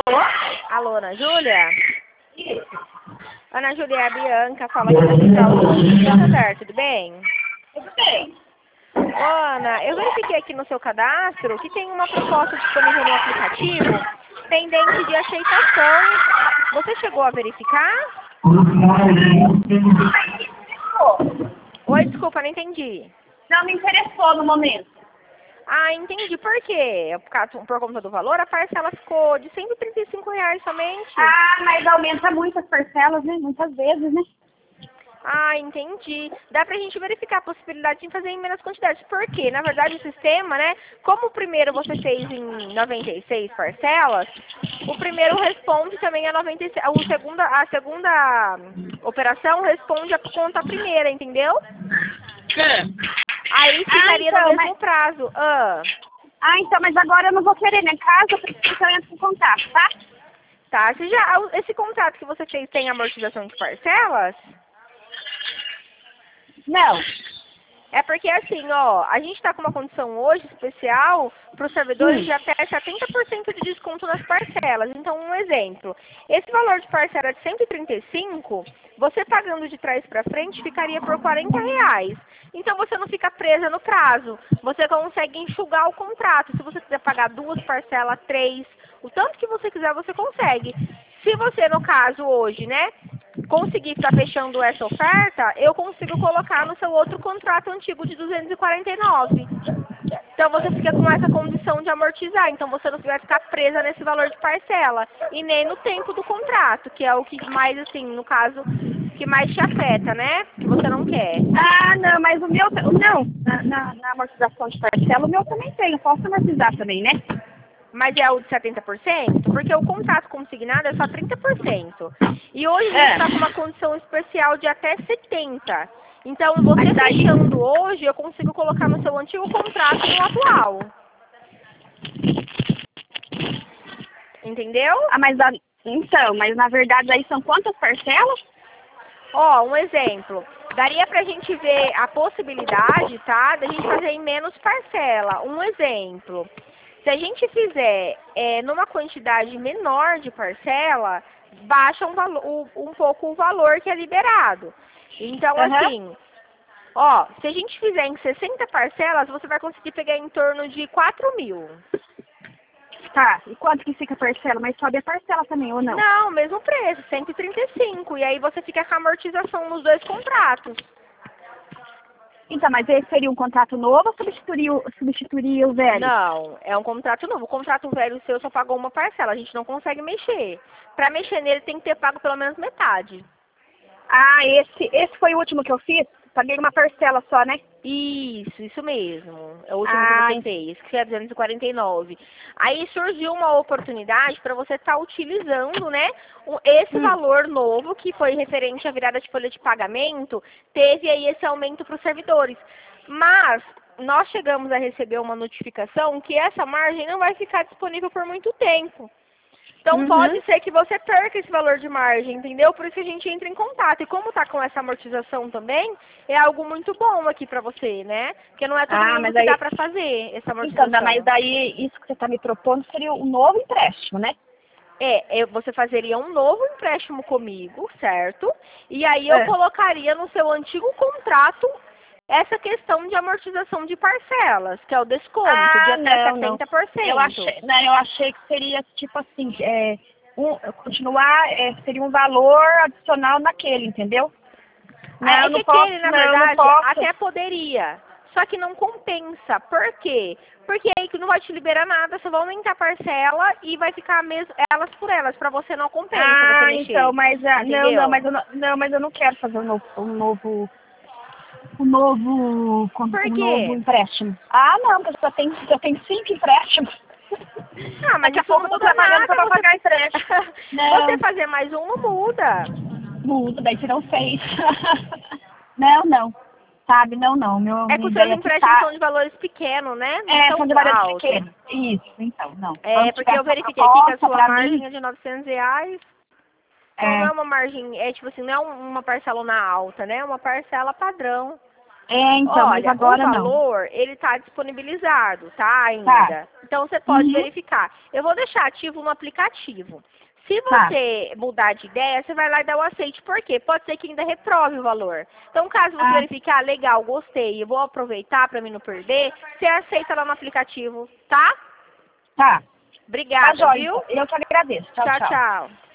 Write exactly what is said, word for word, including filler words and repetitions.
Alô, Ana Júlia? Ana Júlia, é a Bianca, fala aqui da Central do Santander, tudo bem? Tudo bem. Ô, Ana, eu verifiquei aqui no seu cadastro que tem uma proposta disponível no aplicativo pendente de aceitação. Você chegou a verificar? Oi, desculpa, não entendi. Não me interessou no momento. Ah, entendi. Por quê? Por, causa- por conta do valor, a parcela ficou de cento e trinta e cinco reais somente. Ah, mas aumenta muito as parcelas, né? Muitas vezes, né? Ah, entendi. Dá pra gente verificar a possibilidade de fazer em menos quantidades. Por quê? Na verdade, o sistema, né? Como o primeiro você fez em noventa e seis parcelas, o primeiro responde também a noventa e seis. O segunda, a segunda operação responde a conta primeira, entendeu? Aí Ah, ficaria no então, mesmo mas... prazo. Ah, Ah, então, mas agora eu não vou querer, né? Caso eu preciso que eu entre em contato, tá? tá. Você já, esse contrato que você fez tem amortização de parcelas? Não. É porque assim, ó, a gente está com uma condição hoje especial para os servidores Hum. de até setenta por cento de desconto nas parcelas. Então, um exemplo, esse valor de parcela de cento e trinta e cinco, você pagando de trás para frente, ficaria por quarenta reais. Então, você não fica presa no prazo. Você consegue enxugar o contrato. Se você quiser pagar duas parcelas, três, o tanto que você quiser, você consegue. Se você, no caso, hoje, né, conseguir estar fechando essa oferta, eu consigo colocar no seu outro contrato antigo de duzentos e quarenta e nove. Então você fica com essa condição de amortizar, então você não vai ficar presa nesse valor de parcela e nem no tempo do contrato, que é o que mais, assim, no caso, que mais te afeta, né? Que você não quer. Ah, não, mas o meu... Não, na, na, na amortização de parcela, o meu também tem. Eu posso amortizar também, né? Mas é o de setenta por cento? Porque o contrato consignado é só trinta por cento. E hoje a gente É. está com uma condição especial de até setenta por cento. Então, você Mas daí... fechando hoje, eu consigo colocar no seu antigo contrato no atual. Entendeu? Ah, mas... A... Então, mas na verdade aí são quantas parcelas? Ó, um exemplo. Daria pra gente ver a possibilidade, tá? Da gente fazer em menos parcela. Um exemplo. Se a gente fizer é, numa quantidade menor de parcela, baixa um, valo- um, um pouco o valor que é liberado. Então, Aham. assim, ó, se a gente fizer em sessenta parcelas, você vai conseguir pegar em torno de quatro mil. Tá, e quanto que fica a parcela? Mas sobe a parcela também, ou não? Não, mesmo preço, cento e trinta e cinco. E aí você fica com a amortização nos dois contratos. Então, mas esse seria um contrato novo ou substituiria, o- substituiria o velho? Não, é um contrato novo. O contrato velho seu só pagou uma parcela, a gente não consegue mexer. Pra mexer nele tem que ter pago pelo menos metade. Ah, esse, esse foi o último que eu fiz? Paguei uma parcela só, né? Isso, isso mesmo. É o último que Ah, você fez, que foi a duzentos e quarenta e nove. Aí surgiu uma oportunidade para você estar utilizando, né, o- esse hum. valor novo, que foi referente à virada de folha de pagamento, teve aí esse aumento para os servidores. Mas nós chegamos a receber uma notificação que essa margem não vai ficar disponível por muito tempo. Então Uhum. pode ser que você perca esse valor de margem, entendeu? Por isso que a gente entra em contato. E como tá com essa amortização também, é algo muito bom aqui pra você, né? Porque não é todo Ah, mundo mas que aí... dá pra fazer essa Então, amortização. mas daí isso que você está me propondo seria um novo empréstimo, né? É, é, você fazeria um novo empréstimo comigo, certo? E aí eu É. colocaria no seu antigo contrato essa questão de amortização de parcelas, que é o desconto de Ah, até não, não. setenta por cento. Eu achei, não, eu achei que seria tipo assim, é, um, continuar, é, seria um valor adicional naquele, entendeu? Não, Ah, eu é que não posso, aquele, na não, eu não verdade, posso. até poderia. Só que não compensa. Por quê? Porque aí que não vai te liberar nada, só vai aumentar a parcela e vai ficar mesmo elas por elas. Pra você não compensa Ah, você mexer. então, mas ah, não, não, Entendeu? mas eu não, não, mas eu não quero fazer um novo, um novo, um novo, com- Por um novo quê? empréstimo. Ah, não, porque eu só tenho, eu tenho cinco empréstimos. Ah, mas Daqui a isso pouco não eu tô muda trabalhando só nada. pra Você, pagar empréstimo. você Não, fazer mais um não muda. muda, daí você não fez. Não, não. Sabe, não, não. Meu, É que minha os seus ideia é empréstimos ficar. são de valores pequenos, né? Não É, são são de valores altos. pequenos. Isso, então, não. É, Quando porque tiver eu essa verifiquei aqui que a proposta sua pra margem mim, é de novecentos reais. Então não é. é uma margem, é tipo assim, não é um- uma parcelona alta, né? É uma parcela padrão. É, então, mas Olha, agora o não. valor, ele está disponibilizado, tá, ainda. Tá. Então, você pode Uhum. verificar. Eu vou deixar ativo no aplicativo. Se Tá. você mudar de ideia, você vai lá e dá o aceite. Por quê? Pode ser que ainda reprove o valor. Então, caso você Ah, verificar, legal, gostei, eu vou aproveitar para mim não perder, você aceita lá no aplicativo, tá? tá. Tá, Obrigada, jóia. viu? Eu que agradeço. Tchau, Tchau, tchau. tchau.